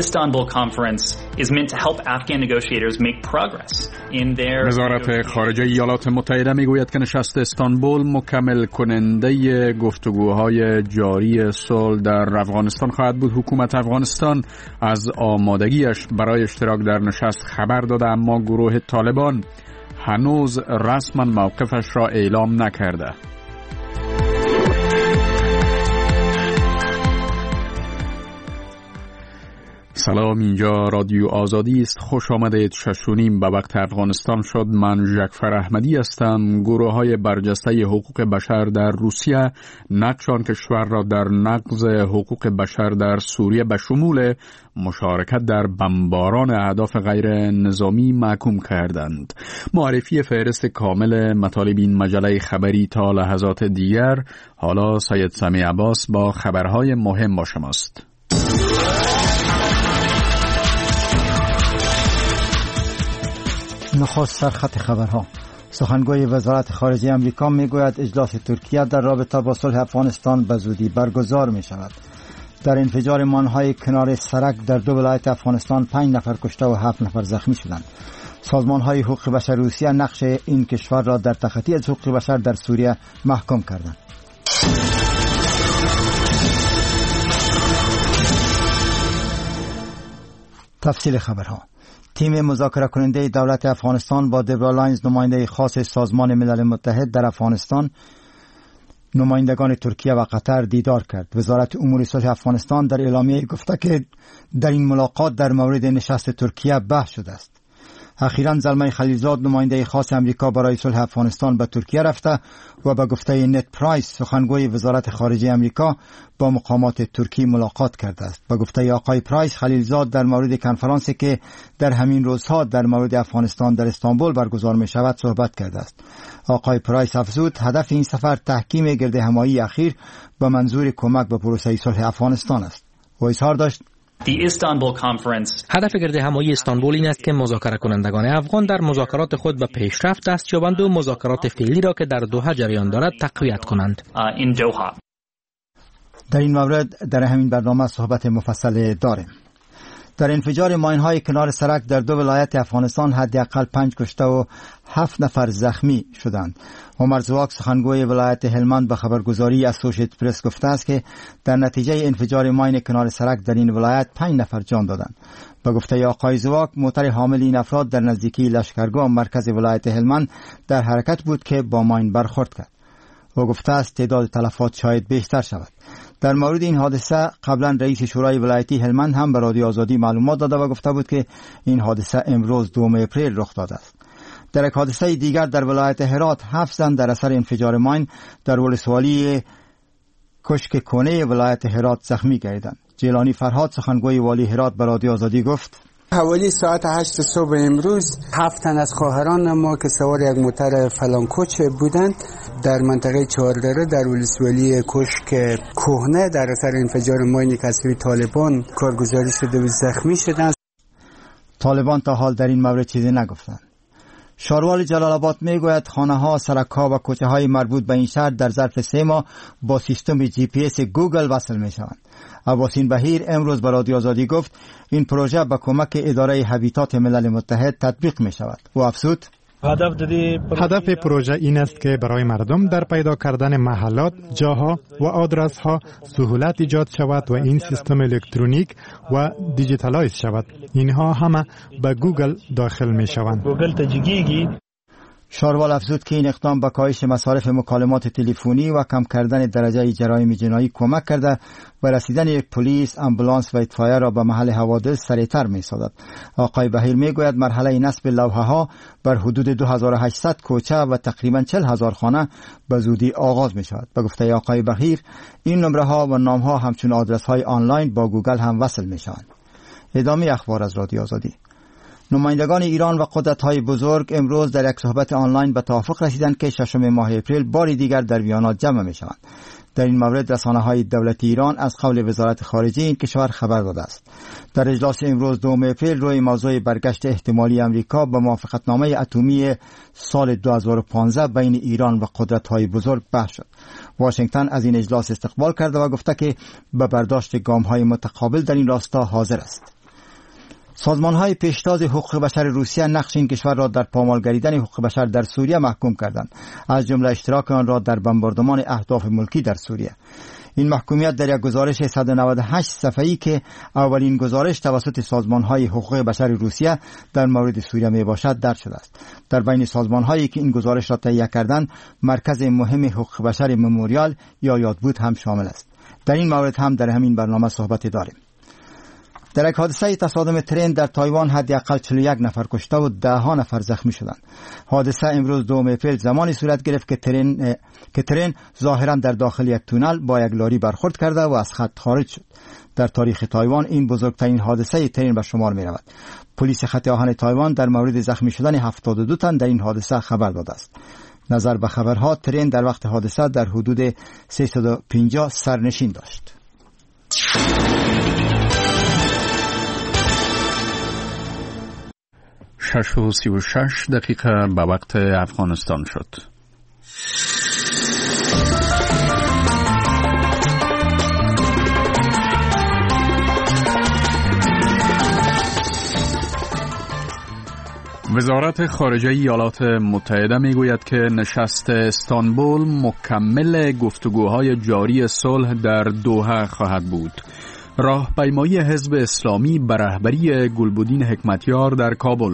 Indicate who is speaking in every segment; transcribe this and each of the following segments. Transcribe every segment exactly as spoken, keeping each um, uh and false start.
Speaker 1: Istanbul Conference is meant to help Afghan negotiators make progress in their
Speaker 2: وزارت خارجه ایالات متحده میگوید که نشست استانبول مکمل کننده گفتگوهای جاری صلح در افغانستان خواهد بود. حکومت افغانستان از آمادگیش برای اشتراک در نشست خبر داده، اما گروه طالبان هنوز رسما موقفش را اعلام نکرده. سلام، اینجا رادیو آزادی است. خوش آمدید. شش و نیم به وقت افغانستان شد. من جعفر احمدی هستم. گروه های برجسته حقوق بشر در روسیه نقش آن کشور را در نقض حقوق بشر در سوریه به شمول مشارکت در بمباران اهداف غیر نظامی محکوم کردند. معرفی فهرست کامل مطالب این مجله خبری تا لحظات دیگر. حالا سید سمیع عباس با خبرهای مهم با شماست.
Speaker 3: نخست سرخط خبرها. سخنگوی وزارت خارجه امریکا میگوید اجلاس ترکیه در رابطه با صلح افغانستان به زودی برگزار می شود. در انفجار مانهای کنار سرک در دو ولایت افغانستان پنج نفر کشته و هفت نفر زخمی شدند. سازمان های حقوق بشر روسیه نقش این کشور را در تخطی از حقوق بشر در سوریه محکوم کردند. تفصیل خبرها. تیم مذاکره کننده دولت افغانستان با دبرا لاینز، نماینده خاص سازمان ملل متحد در افغانستان، نمایندگان ترکیه و قطر دیدار کرد. وزارت امور صلح افغانستان در اعلامیه گفته که در این ملاقات در مورد نشست ترکیه بحث شده است. اخیراً زلمه خلیلزاد، نماینده خاص امریکا برای صلح افغانستان، به ترکیه رفته و به گفته نت پرایس، سخنگوی وزارت خارجه امریکا، با مقامات ترکی ملاقات کرده است. به گفته آقای پرایس، خلیلزاد در مورد کنفرانسی که در همین روزها در مورد افغانستان در استانبول برگزار می شود صحبت کرده است. آقای پرایس افزود هدف این سفر تحکیم گرد همایی اخیر به منظور کمک به پروسه صلح افغانستان است. و اظهار داشت
Speaker 4: هدف گرد همایی استانبول این است که مذاکره کنندگان افغان در مذاکرات خود به پیشرفت دست یابند و مذاکرات فعلی را که در دوحه جریان دارد تقویت کنند.
Speaker 3: در این مورد در همین برنامه صحبت مفصل داریم. در انفجار ماین‌های کنار سرک در دو ولایت افغانستان حداقل پنج کشته و هفت نفر زخمی شدند. عمر زواک، سخنگوی ولایت هلمند، به خبرگزاری اسوشییتد پرس گفته است که در نتیجه انفجار ماین کنار سرک در این ولایت پنج نفر جان دادند. به گفته آقای زواک، موتر حامل این افراد در نزدیکی لشکرگاه مرکز ولایت هلمند در حرکت بود که با ماین برخورد کرد. و گفته است تعداد تلفات شاید بیشتر شود. در مورد این حادثه قبلا رئیس شورای ولایتی هلمند هم به رادیو آزادی معلومات داده و گفته بود که این حادثه امروز دوم اپریل رخ داده است. در یک حادثه دیگر در ولایت هرات هفت زن در اثر انفجار ماین در ولسوالی کشک کونه ولایت هرات زخمی گردیدند. جیلانی فرهاد، سخنگوی والی هرات، به رادیو آزادی گفت
Speaker 5: حوالی ساعت هشت صبح امروز هفت تن از خواهران ما که سوار یک موتر فلانکوچ بودند در منطقه چهاردره در ولسوالی کشک کهنه در اثر انفجار ماین کسری طالبان کارگزاری شده و زخمی شدند.
Speaker 3: طالبان تا حال در این مورد چیزی نگفتند. شاروال جلال آباد میگوید خانه ها، سرک ها و کوچه های مربوط به این شهر در ظرف سه ماه با سیستم جی پی اس گوگل وصل می شوند. عباسین بهیر امروز به رادیو آزادی گفت این پروژه با کمک اداره هابیتات ملل متحد تطبیق می شود. و افزود
Speaker 6: هدف پروژه این است که برای مردم در پیدا کردن محلات، جاها و آدرس ها سهولت ایجاد شود و این سیستم الکترونیک و دیجیتالایز شود. اینها همه به گوگل داخل می شوند.
Speaker 3: شاروال افزود که این اقدام به کاهش مصارف مکالمات تلفنی و کم کردن درجه جرایم جنایی کمک کرده و رسیدن یک پلیس، آمبولانس و اطفائیه را به محل حوادث سریعتر می‌سازد. آقای بهیر میگوید مرحله نصب لوحه ها بر حدود دو هزار و هشتصد کوچه و تقریباً چهل هزار خانه به زودی آغاز می شود. به گفته آقای بهیر این نمره ها و نام ها همچون آدرس های آنلاین با گوگل هم وصل می شوند. ادامه اخبار از رادیو آزادی. نمایندگان ایران و قدرت‌های بزرگ امروز در یک صحبت آنلاین به توافق رسیدند که ششم ماه اپریل باری دیگر در ویانا جمع می‌شوند. در این مورد رسانه‌های دولتی ایران از قول وزارت خارجه این کشور خبر داده است. در اجلاس امروز دوم اپریل روی موضوع برگشت احتمالی امریکا به موافقتنامه اتمی سال دو هزار و پانزده بین ایران و قدرت‌های بزرگ بحث شد. واشنگتن از این اجلاس استقبال کرده و گفته که به برداشت گام‌های متقابل در این راستا حاضر است. سازمان‌های پیشتاز حقوق بشر روسیه نقش این کشور را در پامال گریدن حقوق بشر در سوریه محکوم کردند، از جمله اشتراک آن را در بمباردمان اهداف ملکی در سوریه. این محکومیت در یک گزارش صد و نود و هشت صفحه‌ای که اولین گزارش توسط سازمان‌های حقوق بشر روسیه در مورد سوریه میباشد درج شده است. در بین سازمان‌هایی که این گزارش را تهیه کردند، مرکز مهم حقوق بشر مموریال یا یادبود هم شامل است. در این مورد هم در همین برنامه صحبت داریم. در یک حادثه تصادم ترین در تایوان حداقل چهل و یک نفر کشته و ده ها نفر زخمی شدند. حادثه امروز دوم اپریل زمانی صورت گرفت که ترین که ترین ظاهرا در داخل یک تونل با یک لاری برخورد کرده و از خط خارج شد. در تاریخ تایوان این بزرگترین حادثه ترین به شمار می رود. پلیس خط آهن تایوان در مورد زخمی شدن هفتاد و دو تن در این حادثه خبر داده است. نظر به خبرها، ترین در وقت حادثه در حدود سیصد و پنجاه سرنشین داشت.
Speaker 2: شش و سی و شش دقیقه به وقت افغانستان شد. وزارت خارجه ایالات متحده میگوید که نشست استانبول مکمل گفتگوهای جاری صلح در دوحه خواهد بود. راهپیمایی حزب اسلامی به رهبری گلبدین حکمتیار در کابل.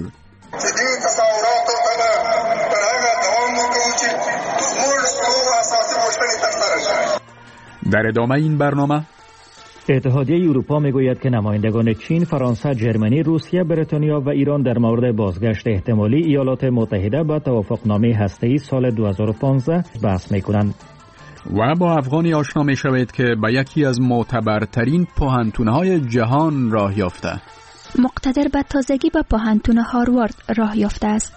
Speaker 2: در ادامه این برنامه
Speaker 7: اتحادیه اروپا میگوید که نمایندگان چین، فرانسه، جرمنی، روسیه، بریتانیا و ایران در مورد بازگشت احتمالی ایالات متحده به توافقنامه هسته‌ای سال دو هزار و پانزده بحث میکنند.
Speaker 2: و با افغانی آشنا می شوید که به یکی از معتبرترین پوهنتون‌های جهان راه یافته.
Speaker 8: مقتدر به تازگی به پوهنتون هاروارد راه یافته است.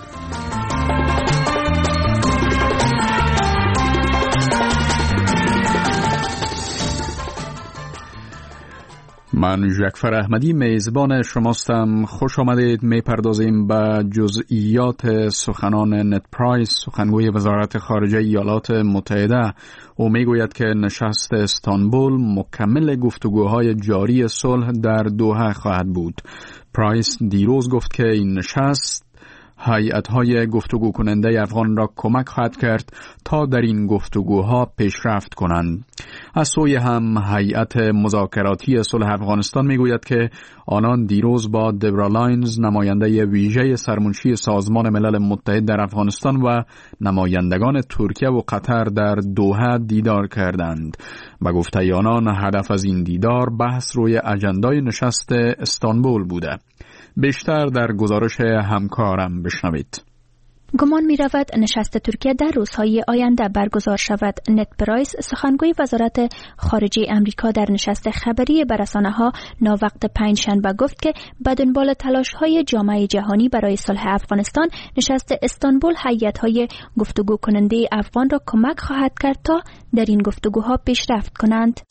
Speaker 2: من ژکفر احمدی میزبان شماستم. خوش آمدید. میپردازیم به جزئیات سخنان نت پرایس، سخنگوی وزارت خارجه ایالات متحده. او میگوید که نشست استانبول مکمل گفتگوهای جاری صلح در دوحه خواهد بود. پرایس دیروز گفت که این نشست هیئت‌های گفتگو کننده افغان را کمک خواهد کرد تا در این گفتگوها پیشرفت کنند. از سوی هم هیئت مذاکراتی صلح افغانستان میگوید که آنان دیروز با دبرا لاینز، نماینده ویژه سرمنشی سازمان ملل متحد در افغانستان و نمایندگان ترکیه و قطر در دوحه دیدار کردند. به گفته آنان هدف از این دیدار بحث روی اجندای نشست استانبول بوده. بیشتر در گزارش همکارم بشنوید.
Speaker 8: گمان می رود نشست ترکیه در روزهای آینده برگزار شود. نت پرایس، سخنگوی وزارت خارجه امریکا، در نشست خبری به رسانه‌ها ناوقت پنجشنبه گفت که به دنبال تلاش‌های جامعه جهانی برای صلح افغانستان، نشست استانبول هیئت‌های گفتگو کننده افغان را کمک خواهد کرد تا در این گفتگوها پیشرفت کنند.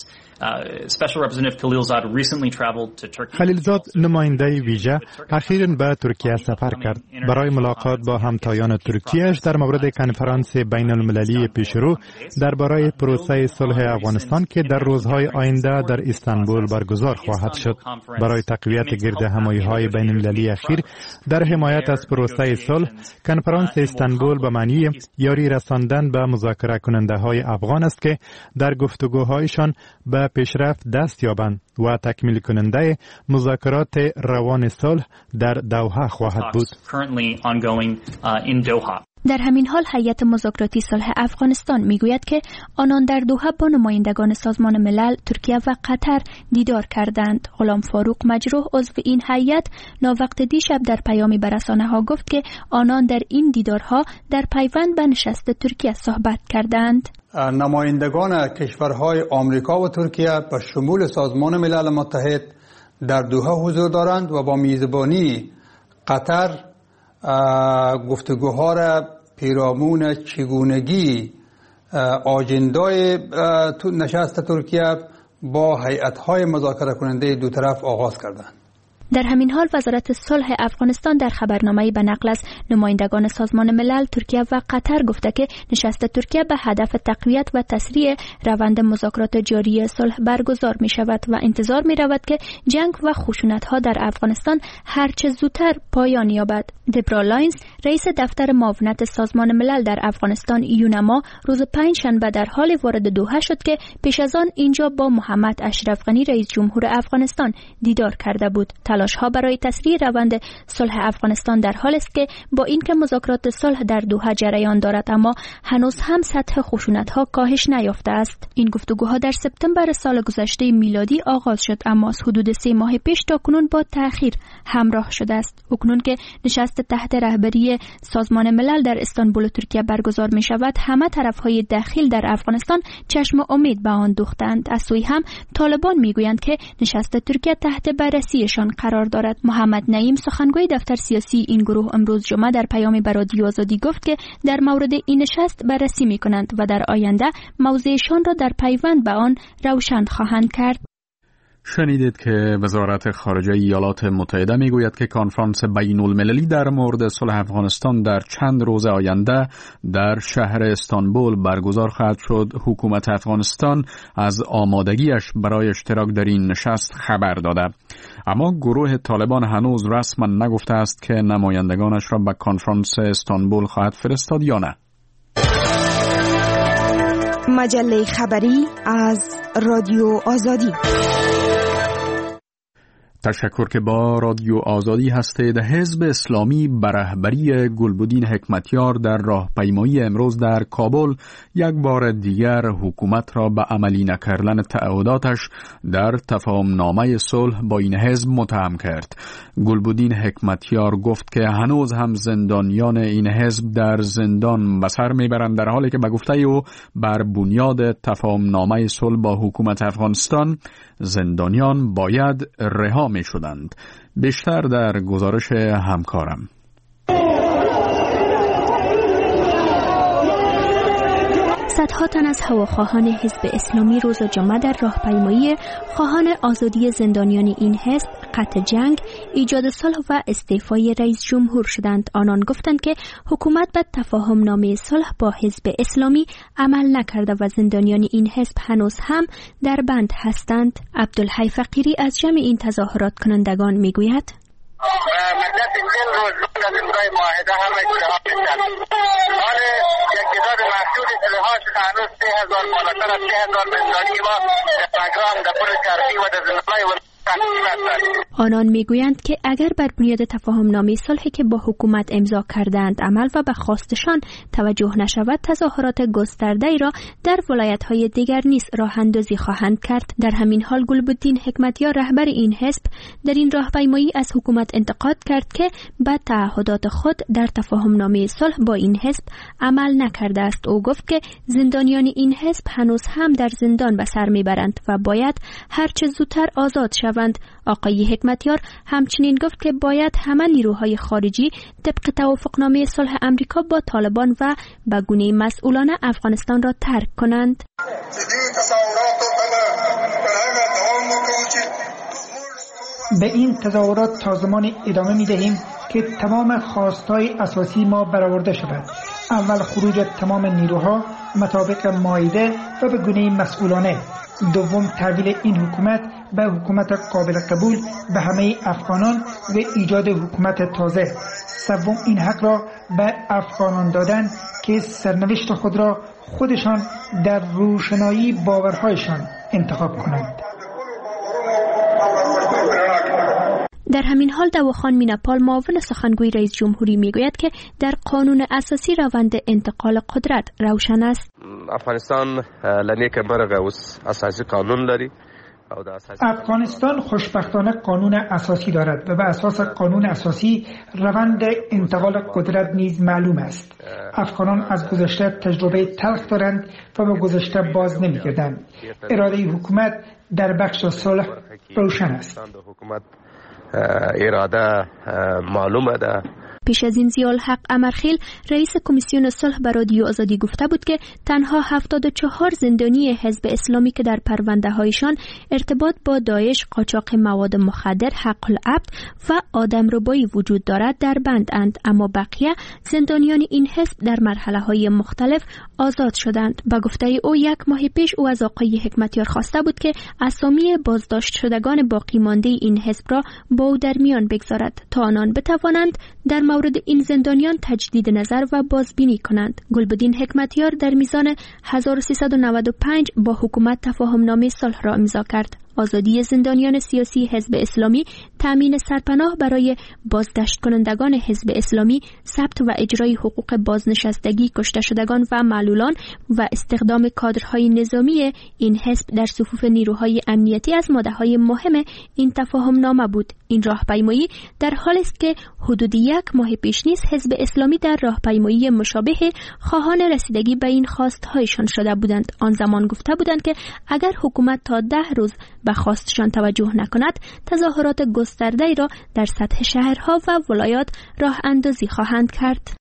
Speaker 6: خلیلزاد، نماینده ویژه، اخیراً به ترکیه سفر کرد برای ملاقات با همتایان ترکیه‌اش در مورد کنفرانس بین المللی پیشرو درباره پروسه صلح افغانستان که در روزهای آینده در استانبول برگزار خواهد شد. برای تقویت گرد همایی‌های بین المللی اخیر در حمایت از پروسه صلح، کنفرانس استانبول به معنی یاری رساندن به مذاکره کننده‌های افغان است که در گفتگوهایشان به پیشرفت دست یابند و تکمیل کننده مذاکرات روان صلح در دوحه خواهد بود.
Speaker 8: در همین حال هیئت مذاکراتی صلح افغانستان میگوید که آنان در دوحه با نمایندگان سازمان ملل، ترکیه و قطر دیدار کردند. غلام فاروق مجروح، عضو این هیئت، ناوقت دیشب در پیامی به رسانه‌ها گفت که آنان در این دیدارها در پیوند به نشست ترکیه صحبت کردند.
Speaker 9: نمایندگان کشورهای آمریکا و ترکیه به شمول سازمان ملل متحد در دوحه حضور دارند و با میزبانی قطر گفتگوها را پیرامون چگونگی آجندای نشست ترکیه با هیئت‌های مذاکره کننده دو طرف آغاز کردند.
Speaker 8: در همین حال وزارت صلح افغانستان در خبرنامه‌ای به نقل از نمایندگان سازمان ملل، ترکیه و قطر گفته که نشست ترکیه به هدف تقویت و تسریع روند مذاکرات جاری صلح برگزار می شود و انتظار می رود که جنگ و خشونت‌ها در افغانستان هرچه زودتر پایان یابد. دبرا لاینز، رئیس دفتر معاونت سازمان ملل در افغانستان یونما، روز پنجشنبه در حال وارد دوحه شد که پیش از آن اینجا با محمد اشرف غنی رئیس جمهور افغانستان دیدار کرده بود. تلاش‌ها برای تسریع روند صلح افغانستان در حال است که با اینکه مذاکرات صلح در دوحه جریان دارد اما هنوز هم سطح خشونت‌ها کاهش نیافته است. این گفتگوها در سپتامبر سال گذشته میلادی آغاز شد اما از حدود سه ماه پیش تا کنون با تأخیر همراه شده است. اکنون که نشست تحت رهبری سازمان ملل در استانبول ترکیه برگزار می شود، همه طرف‌های داخل در افغانستان چشم امید به آن دوختند. از سوی هم طالبان میگویند که نشست ترکیه تحت بررسیشان قرار دارد. محمد نعیم، سخنگوی دفتر سیاسی این گروه، امروز جمعه در پیامی به رادیو آزادی گفت که در مورد این نشست بررسی می کنند و در آینده موضعشان را در پیوند به آن روشن خواهند کرد.
Speaker 2: شنیدید که وزارت خارجه ایالات متحده میگوید که کنفرانس بین المللی در مورد صلح افغانستان در چند روز آینده در شهر استانبول برگزار خواهد شد. حکومت افغانستان از آمادگیش برای اشتراک در این نشست خبر داده، اما گروه طالبان هنوز رسما نگفته است که نمایندگانش را به کنفرانس استانبول خواهد فرستاد یا نه.
Speaker 10: مجله خبری از رادیو آزادی.
Speaker 2: تشکر که با رادیو آزادی هستید. حزب اسلامی به رهبری گلبدین حکمتیار در راهپیمایی امروز در کابل یک بار دیگر حکومت را به عملی نکردن تعهداتش در تفاهم نامه صلح با این حزب متهم کرد. گلبدین حکمتیار گفت که هنوز هم زندانیان این حزب در زندان به سر میبرند، در حالی که به گفته او بر بنیاد تفاهم نامه صلح با حکومت افغانستان زندانیان باید رها می شدند. بیشتر در گزارش همکارم.
Speaker 8: صدها تن از هواخواهان حزب اسلامی روز جمعه در راهپیمایی خواهان آزادی زندانیان این حزب، قطع جنگ، ایجاد صلح و استعفای رئیس جمهور شدند. آنان گفتند که حکومت به تفاهم نامه صلح با حزب اسلامی عمل نکرده و زندانیان این حزب هنوز هم در بند هستند. عبدالحی فقیری از جمع این تظاهرات کنندگان میگوید:
Speaker 11: مدت چند روز بعد از امضای معاهده همه اصلاحات شد. حال یک تعداد محدود اصلاحات شد. هنوز سه هزار بالاتر از سه هزار زندانی ما در پنجران، در پل چرخی و در زندانهای و
Speaker 8: آنان میگویند که اگر بر بنیاد تفاهم نامه صلحی که با حکومت امضا کردند عمل و به خواستشان توجه نشود، تظاهرات گسترده‌ای را در ولایت‌های دیگر نیز راه اندازی خواهند کرد. در همین حال گلبدین حکمتیار، رهبر این حزب، در این راهپیمایی از حکومت انتقاد کرد که به تعهدات خود در تفاهم نامه صلح با این حزب عمل نکرده است. او گفت که زندانیان این حزب هنوز هم در زندان به سر میبرند و باید هرچه زودتر آزاد شوند. آقای حکمتیار همچنین گفت که باید همه نیروهای خارجی طبق توافقنامه صلح امریکا با طالبان و به گونه مسئولانه افغانستان را ترک کنند.
Speaker 12: به این تظاهرات تا زمان ادامه می دهیم که تمام خواستهای اساسی ما برآورده شود. اول خروج تمام نیروها مطابق مائده و به گونه مسئولانه. دوم تحویل این حکومت به حکومت قابل قبول به همه افغانان و ایجاد حکومت تازه. سوم این حق را به افغانان دادن که سرنوشت خود را خودشان در روشنایی باورهایشان انتخاب کنند.
Speaker 8: در همین حال دواخان میناپال، معاون سخنگوی رئیس جمهوری، میگوید که در قانون اساسی روند انتقال قدرت روشن است.
Speaker 13: افغانستان لنیک مرغ اوس اساسی قانون لري.
Speaker 12: افغانستان خوشبختانه قانون اساسی دارد و به اساس قانون اساسی روند انتقال قدرت نیز معلوم است. افغانان از گذشته تجربه تلخ دارند و به گذشته باز نمی‌گردند. اراده حکومت در بخش صلح روشن است.
Speaker 13: اراده معلومه ده
Speaker 8: پیش از این ضیاء الحق امرخیل رئیس کمیسیون صلح به رادیو آزادی گفته بود که تنها هفتاد و چهار زندانی حزب اسلامی که در پرونده هایشان ارتباط با داعش، قاچاق مواد مخدر، حق العبد و آدمربایی وجود دارد در بند اند، اما بقیه زندانیان این حزب در مرحله های مختلف آزاد شدند. به گفته او یک ماه پیش او از آقای حکمتیار خواسته بود که اسامی بازداشت شدگان باقی مانده این حزب را با او در میان بگذارد تا آنان بتوانند در مورد این زندانیان تجدید نظر و بازبینی کنند. گلبدین حکمتیار در میزان هزار و سیصد و نود و پنج با حکومت تفاهم نامه صلح را امضا کرد. آزادی زندانیان سیاسی حزب اسلامی، تامین سرپناه برای بازداشت کنندگان حزب اسلامی، ثبت و اجرای حقوق بازنشستگی کشته شدگان و معلولان و استخدام کادرهای نظامی این حزب در صفوف نیروهای امنیتی از ماده‌های مهم این تفاهم نامه بود. این راهپیمایی در حالی است که حدود یک ماه پیش نیز حزب اسلامی در راهپیمایی مشابه خواهان رسیدگی به این خواست‌هایشان شده بودند. آن زمان گفته بودند که اگر حکومت تا ده روز به خواستشان توجه نکند، تظاهرات گسترده را در سطح شهرها و ولایات راه اندازی خواهند کرد.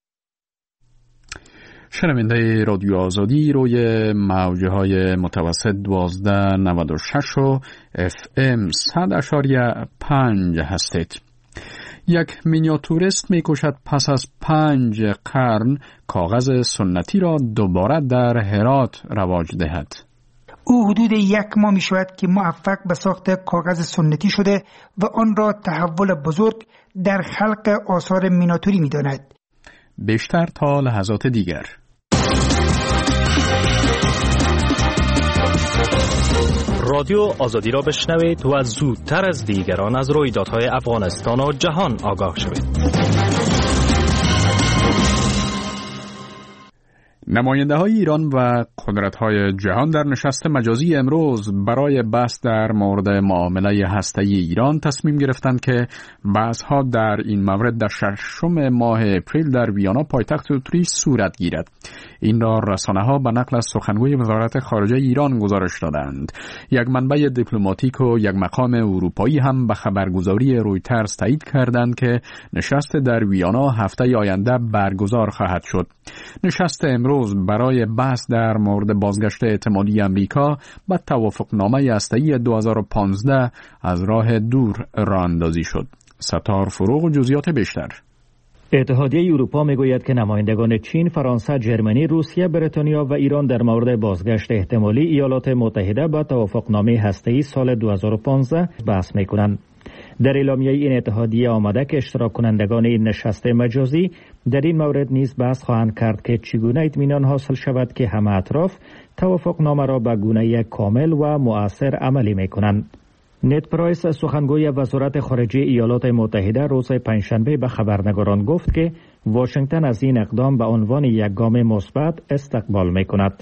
Speaker 2: شنونده رادیو آزادی روی موجه های متوسط دوازده نود و شش و اف ام صد اشاریه پنج هستید. یک مینیاتوریست می کوشد پس از پنج قرن کاغذ سنتی را دوباره در هرات رواج دهد.
Speaker 12: او حدود یک ماه می شود که موفق به ساخت کاغذ سنتی شده و آن را تحول بزرگ در خلق آثار مینیاتوری می داند.
Speaker 2: بیشتر تا لحظات دیگر.
Speaker 14: رادیو آزادی را بشنوید و زودتر از دیگران از رویدادهای افغانستان و جهان آگاه شوید.
Speaker 2: نماینده های ایران و قدرت های جهان در نشست مجازی امروز برای بحث در مورد معامله هسته‌ای ایران تصمیم گرفتند که بحث ها در این مورد در ششم ماه اپریل در ویانا پایتخت اتریش صورت گیرد. این را رسانه ها به نقل از سخنگوی وزارت خارجه ایران گزارش دادند. یک منبع دیپلماتیک و یک مقام اروپایی هم به خبرگزاری رویترز تایید کردند که نشست در ویانا هفته آینده برگزار خواهد شد. نشست امروز برای بحث در مورد بازگشت احتمالی امریکا به توافقنامه هسته‌ای دو هزار و پانزده از راه دور راه اندازی شد. ستار فروغ و جزئیات بیشتر.
Speaker 7: اتحادیه اروپا میگوید که نمایندگان چین، فرانسه، جرمنی، روسیه، بریتانیا و ایران در مورد بازگشت احتمالی ایالات متحده به توافقنامه هسته‌ای سال دو هزار و پانزده بحث میکنند. در اعلامیه این اتحادیه آمده که اشتراک کنندگان این نشست مجازی در این مورد نیز بحث خواهند کرد که چگونه اطمینان حاصل شود که همه اطراف توافقنامه را به گونه کامل و مؤثر عملی میکنند. نت پرایس، سخنگوی وزارت خارجه ایالات متحده، روز پنجشنبه به خبرنگاران گفت که واشنگتن از این اقدام به عنوان یک گام مثبت استقبال میکند.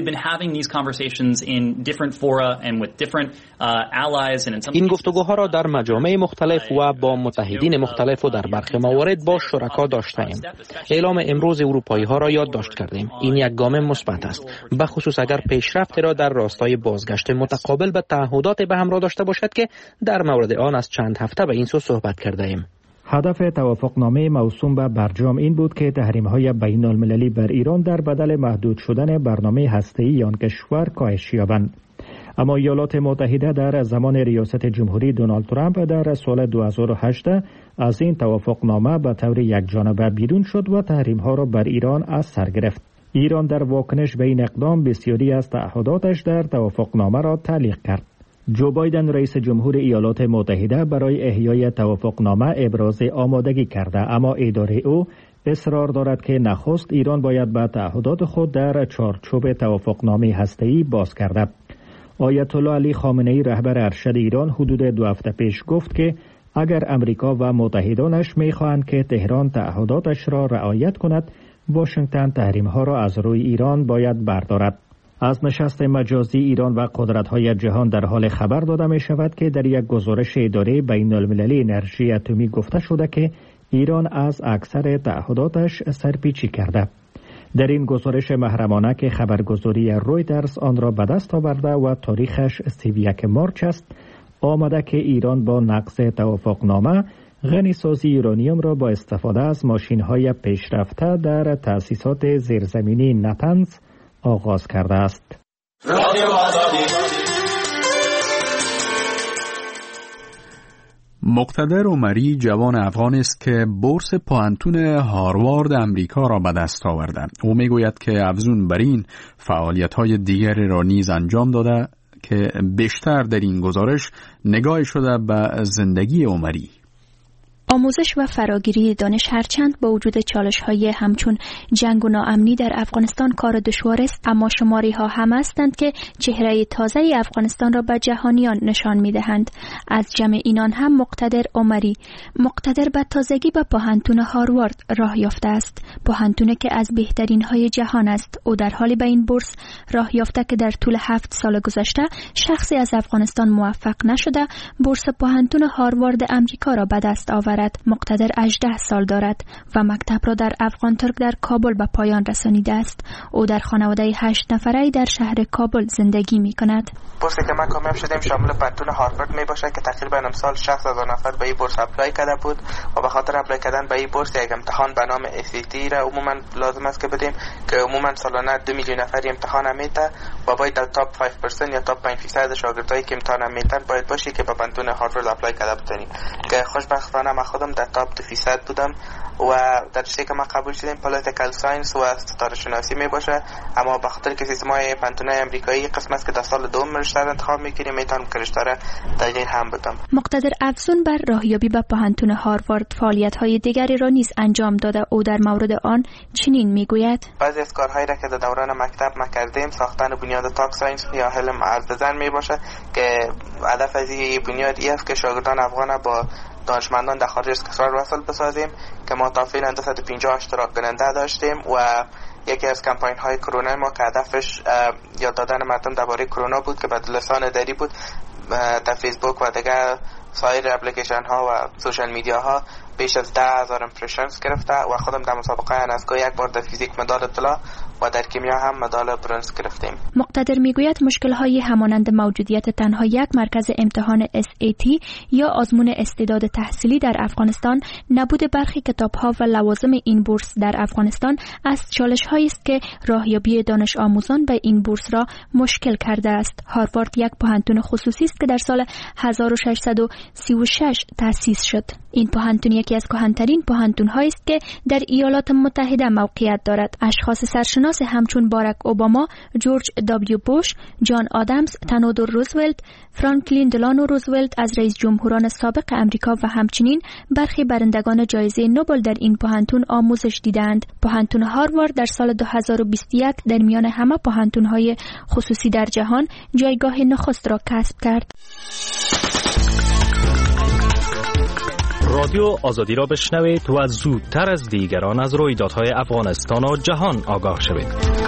Speaker 15: این گفتگوها را در مجامع مختلف و با متحدین مختلف و در برخی موارد با شرکا داشتیم. اعلام امروز اروپایی ها را یادداشت کردیم. این یک گام مثبت است، به خصوص اگر پیشرفتی را در راستای بازگشت متقابل به تعهدات به همراه داشته باشد که در مورد آن از چند هفته به این سو صحبت کرده ایم.
Speaker 7: هدف توافقنامه موسوم به برجام این بود که تحریم‌های بین المللی بر ایران در بدل محدود شدن برنامه هسته‌ای آن کشور کاهش یابند. اما ایالات متحده در زمان ریاست جمهوری دونالد ترامپ در سال دو هزار و هشت از این توافقنامه به طور یکجانبه بیرون شد و تحریم‌ها را بر ایران از سر گرفت. ایران در واکنش به این اقدام بسیاری از تعهداتش در توافقنامه را تعلیق کرد. جو بایدن رئیس جمهور ایالات متحده برای احیای توافقنامه ابراز آمادگی کرده، اما اداره او اصرار دارد که نخست ایران باید به تعهدات خود در چارچوب توافقنامه هسته‌ای باز گردد. آیت الله علی خامنه‌ای رهبر ارشد ایران حدود دو هفته پیش گفت که اگر امریکا و متحدانش می‌خواهند که تهران تعهداتش را رعایت کند، واشنگتن تحریم‌ها را از روی ایران باید بردارد. از نشست مجازی ایران و قدرت‌های جهان در حال خبر داده می شود که در یک گزارش اداره بین المللی انرژی اتمی گفته شده که ایران از اکثر تعهداتش سرپیچی کرده. در این گزارش محرمانه که خبرگزاری رویترز آن را به دست آورده و تاریخش سی و یک مارچ است، آمده که ایران با نقض توافقنامه غنیسازی یورانیوم را با استفاده از ماشین‌های پیشرفته در تأسیسات زیرزمینی نتنز آغاز کرده است. رادیو آزادی.
Speaker 2: مقتدر عمری جوان افغان است که بورس پوهنتون هاروارد امریکا را به دست آورده. او میگوید که افزون بر این فعالیت‌های دیگری را نیز انجام داده که بیشتر در این گزارش نگاه شده به زندگی عمری.
Speaker 8: آموزش و فراگیری دانش هرچند با وجود چالش‌های همچون جنگ و ناامنی در افغانستان کار دشوار است، اما شماری‌ها هم هستند که چهره تازه افغانستان را به جهانیان نشان می‌دهند. از جمع اینان هم مقتدر عمری. مقتدر به تازگی به پوهنتون هاروارد راه یافته است، پوهنتونی که از بهترین‌های جهان است. او در حالی به این بورس راه یافته که در طول هفت سال گذشته شخصی از افغانستان موفق نشده بورس پوهنتون هاروارد امریکا را به دست آورد. مقتدر هجده سال دارد و مکتب را در افغان ترک در کابل به پایان رسانیده است. او در خانواده هشت نفره در شهر کابل زندگی می کند.
Speaker 16: بورسی که ما کامیاب شدیم شامل پوهنتون هاروارد می باشه که تقریبا امسال شصت هزار نفر به این بورس اپلای کرده بود و به خاطر اپلای کردن به این بورس یک امتحان به نام ای سی تی را عموما لازم است که بدیم که عموما سالانه دو میلیون نفر امتحان میده و باید در تاپ پنج درصد یا تاپ پنج درصد شاگردایی که امتحان میدن باید باشی که به پوهنتون هاروارد اپلای کرده بودن که خوشبختانه ما خودم در تاپ دو درصد بودم و در رشته که ما قبول شدیم پولیتیکال ساینس و ستاره شناسی می باشه، اما به خاطر که سیستم‌های پوهنتون‌های آمریکایی قسم است که در سال دوم رشته را انتخاب می‌کنیم میتونم که رشته را تغییر هم بدم.
Speaker 8: مقتدر افزون بر راهیابی به پوهنتون هاروارد فعالیت‌های دیگری را نیز انجام داده. او در مورد آن چنین میگوید:
Speaker 16: بعضی از کارهایی را که در دوران مکتب ما کردیم ساختن بنیاد تاک ساینس یا علم ارز زن می باشه که هدف از این بنیاد این است که شاگردان افغان با دانشمندان در خارج از کشور وصل بسازیم که ما تا فعلا دویست و پنجاه اشتراک کننده داشتیم و یکی از کمپاین های کرونا ما که هدفش یاد دادن مردم درباره کرونا بود که به لسان دری بود در فیسبوک و دیگر سایر اپلیکیشن ها و سوشال میدیا ها بیش از ده هزار امپرشنز گرفته و خودم در مسابقه انسکو یک بار در فیزیک مدال طلا و در کیمیا هم مدال برنز گرفتیم.
Speaker 8: مقتدر میگوید مشکل‌های همانند موجودیت تنها یک مرکز امتحان اس ای تی یا آزمون استعداد تحصیلی در افغانستان، نبود برخی کتاب‌ها و لوازم این بورس در افغانستان از چالش‌هایی است که راهیابی دانش آموزان به این بورس را مشکل کرده است. هاروارد یک پوهنتون خصوصی است که در سال هزار و ششصد و سی و شش تأسیس شد. این پوهنتون یکی از کهن‌ترین پوهنتون‌هایی است که در ایالات متحده موقعیت دارد. اشخاص سرشناس همچون باراک اوباما، جورج دابلیو بوش، جان آدمز، تئودور روزولت، فرانکلین دلانو روزولت از رئیس جمهوران سابق امریکا و همچنین برخی برندگان جایزه نوبل در این پوهنتون آموزش دیدند. پوهنتون هاروارد در سال دو هزار و بیست و یک در میان همه پوهنتون‌های خصوصی در جهان جایگاه نخست را کسب کرد.
Speaker 14: رادیو آزادی را بشنوید و زودتر از دیگران از رویدادهای افغانستان و جهان آگاه شوید.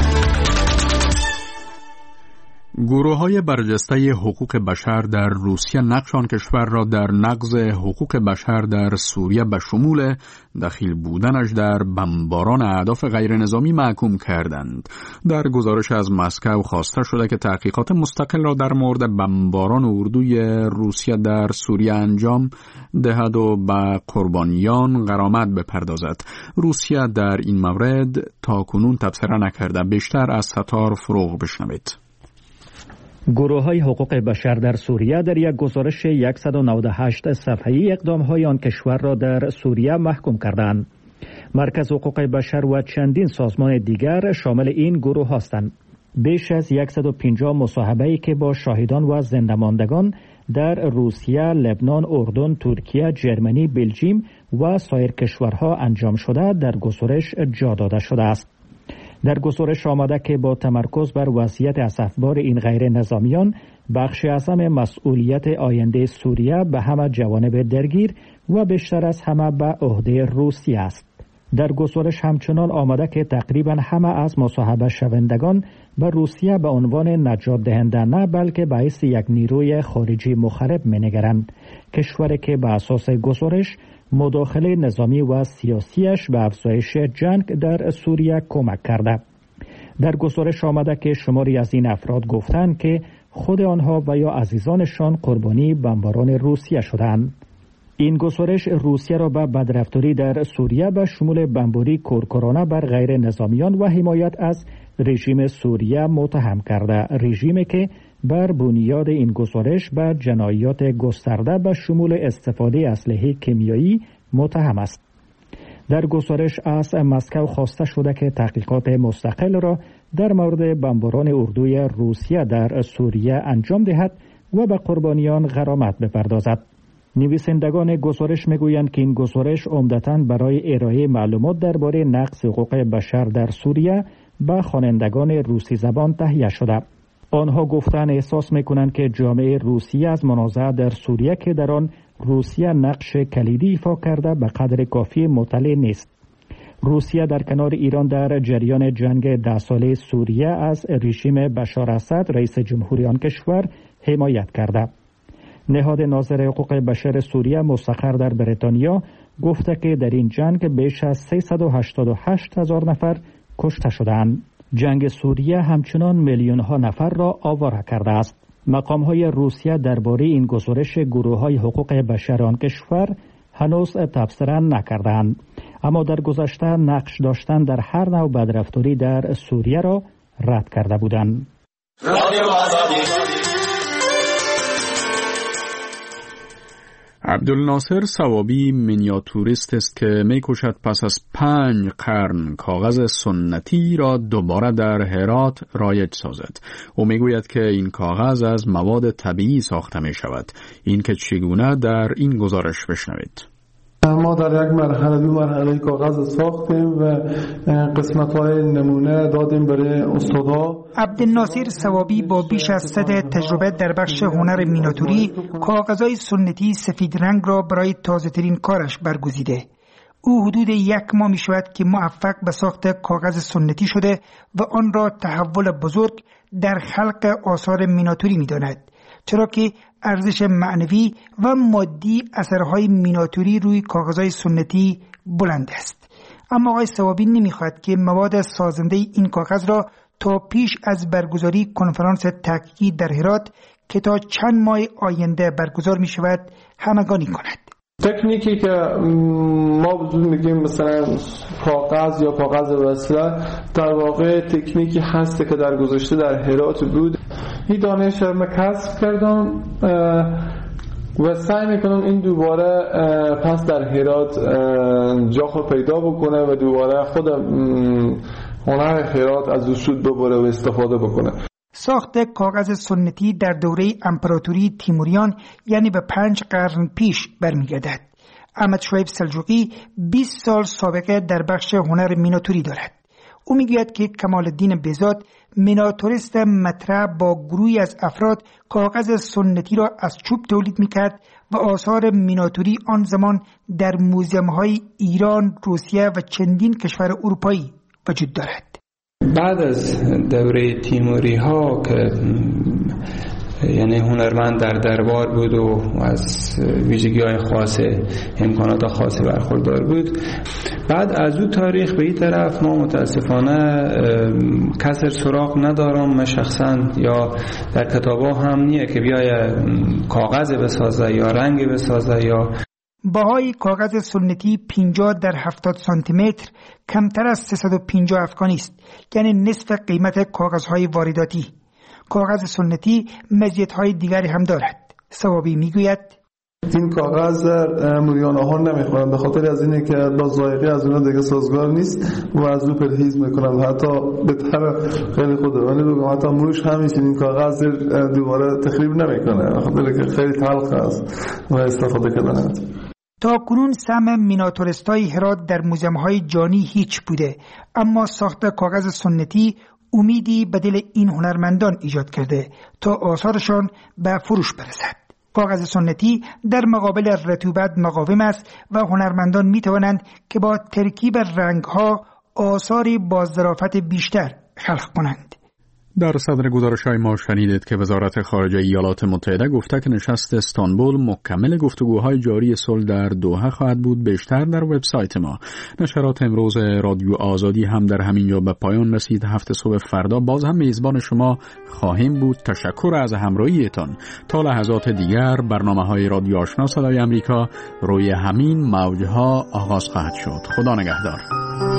Speaker 2: گروه‌های برجسته حقوق بشر در روسیه نقش آن کشور را در نقض حقوق بشر در سوریه به شمول دخیل بودنش در بمباران اهداف غیر نظامی محکوم کردند. در گزارش از مسکو خواسته شده که تحقیقات مستقل را در مورد بمباران اردوی روسیه در سوریه انجام دهد و به قربانیان غرامت بپردازد. روسیه در این مورد تاکنون تبصره نکرده. بیشتر از ستار فروغ بشنوید.
Speaker 7: گروه های حقوق بشر در سوریه در یک گزارش صد و نود و هشت صفحه‌ای اقدام های آن کشور را در سوریه محکوم کردند. مرکز حقوق بشر و چندین سازمان دیگر شامل این گروه هستند. بیش از صد و پنجاه مصاحبه‌ای که با شاهدان و زنده‌ماندگان در روسیه، لبنان، اردن، ترکیه، جرمنی، بلژیم و سایر کشورها انجام شده در گزارش جا داده شده است. در گزارش آمده که با تمرکز بر وضعیت اسفبار این غیر نظامیان، بخش اعظم مسئولیت آینده سوریه به همه جوانب درگیر و بیشتر از همه به عهده روسیه است. در گزارش همچنان آمده که تقریبا همه از مصاحبه شوندگان به روسیه به عنوان نجات دهنده نه بلکه باعث یک نیروی خارجی مخرب می‌نگرند، کشوری که به اساس گزارش مداخله نظامی و سیاسیش به افزایش جنگ در سوریه کمک کرده. در گزارش آمده که شماری از این افراد گفتند که خود آنها و یا عزیزانشان قربانی بمباران روسیه شدند. این گزارش روسیه را به بدرفتاری در سوریه به شمول بمباری کورکورانه بر غیر نظامیان و حمایت از رژیم سوریه متهم کرده. رژیمی که بر بنیاد این گزارش به جنایات گسترده به شمول استفاده اسلحه کیمیایی متهم است. در گزارش از مسکو خواسته شده که تحقیقات مستقل را در مورد بمباران اردوی روسیه در سوریه انجام دهد و به قربانیان غرامت بپردازد. نویسندگان گزارش میگویند که این گزارش عمدتاً برای ارائه معلومات درباره نقض حقوق بشر در سوریه به خوانندگان روسی زبان تهیه شده. آنها گفتن احساس میکنند که جامعه روسیه از منازعه در سوریه که در آن روسیه نقش کلیدی ایفا کرده به قدر کافی مطلع نیست. روسیه در کنار ایران در جریان جنگ ده ساله سوریه از رژیم بشار اسد رئیس جمهوری آن کشور حمایت کرده. نهاد ناظر حقوق بشر سوریه مستقر در بریتانیا گفته که در این جنگ بیش از سیصد و هشتاد و هشت هزار نفر کشته شدند. جنگ سوریه همچنان میلیون ها نفر را آواره کرده است. مقام های روسیه درباره این گزارش گروه های حقوق بشر آن کشور هنوز تبصره نکردند، اما در گذشته نقش داشتن در هر نوع بدرفتاری در سوریه را رد کرده بودند.
Speaker 2: عبدالناصر ثوابی مینیاتوریست است که می‌کوشد پس از پنج قرن کاغذ سنتی را دوباره در هرات رایج سازد. او میگوید که این کاغذ از مواد طبیعی ساخته می شود. این که چگونه در این گزارش بشنوید.
Speaker 17: ما در یک مرحله دو مرحله کاغذ ساختیم و قسمت‌های نمونه دادیم برای استادا.
Speaker 12: عبدالناصر ثوابی با بیش از صد تجربه در بخش هنر مینیاتوری کاغذهای سنتی سفید رنگ را برای تازه‌ترین کارش برگزیده. او حدود یک ماه می شود که موفق به ساخت کاغذ سنتی شده و آن را تحول بزرگ در خلق آثار مینیاتوری می داند، چرا که ارزش معنوی و مادی اثرهای مینیاتوری روی کاغذهای سنتی بلند است. اما آقای ثوابی نمیخواهد که مواد سازنده این کاغذ را تا پیش از برگزاری کنفرانس تحقیقی در هرات که تا چند ماه آینده برگزار می شود همگانی کند.
Speaker 17: تکنیکی که ما بزرگ میگیم مثلا کاغذ یا کاغذ وصله، در واقع تکنیکی هست که در گذشته در هرات بود. این دانش رو کسب کردم و سعی میکنم این دوباره پس در هرات جا خود پیدا بکنه و دوباره خود هنر هرات از او سود ببره و استفاده بکنه.
Speaker 12: ساخت کاغذ سنتی در دوره امپراتوری تیموریان یعنی به پنج قرن پیش برمیگردد. احمد شعیب سلجوقی بیست سال سابقه در بخش هنر مینیاتوری دارد. او میگوید که کمال الدین بهزاد مینیاتوریست مطرح با گروهی از افراد کاغذ سنتی را از چوب تولید میکرد و آثار مینیاتوری آن زمان در موزیم‌های ایران، روسیه و چندین کشور اروپایی وجود دارد.
Speaker 18: بعد از دوره تیموری ها که یعنی هنرمند در دربار بود و از ویژگی های خاص، امکانات خاصی برخوردار بود، بعد از او تاریخ به این طرف ما متاسفانه کسر سراغ ندارم. من شخصا یا در کتابا هم نیه که بیای کاغذ بسازه یا رنگ بسازه یا
Speaker 12: بهای کاغذ سنتی پنجاه در هفتاد سانتی متر کمتر از سیصد و پنجاه افغانی است، یعنی نصف قیمت کاغذهای وارداتی. کاغذ سنتی مزیت‌های دیگری هم دارد. ثوابی میگوید
Speaker 17: این کاغذ موریانه ها نمیخورن به خاطر از اینه که با ذائقه از اونها دیگه سازگار نیست و از او پرهیز میکنن. حتی به طرف خیلی خودمانی بگم حتی موش همیشه این کاغذ دوباره تخریب نمیکنه به خاطر که خیلی تلخ است و استفاده کردن.
Speaker 12: تا کنون سهم مینیاتوریستای هرات در موزیم‌های جانی هیچ بوده، اما ساخت کاغذ سنتی امیدی به دل این هنرمندان ایجاد کرده تا آثارشان به فروش برسد. کاغذ سنتی در مقابل رطوبت مقاوم است و هنرمندان می توانند که با ترکیب رنگ‌ها آثاری با ظرافت بیشتر خلق کنند.
Speaker 2: در صدر گزارش‌های ما شنیدید که وزارت خارجه ایالات متحده گفته که نشست استانبول مکمل گفتگوهای جاری صلح در دوحه خواهد بود. بیشتر در وبسایت ما. نشرات امروز رادیو آزادی هم در همین جا به پایان رسید. هفته صبح فردا باز هم میزبان شما خواهیم بود. تشکر از همراهیتان. تا لحظات دیگر برنامه‌های رادیو آشنا صدای آمریکا روی همین موج‌ها آغاز خواهد شد. خدا نگهدار.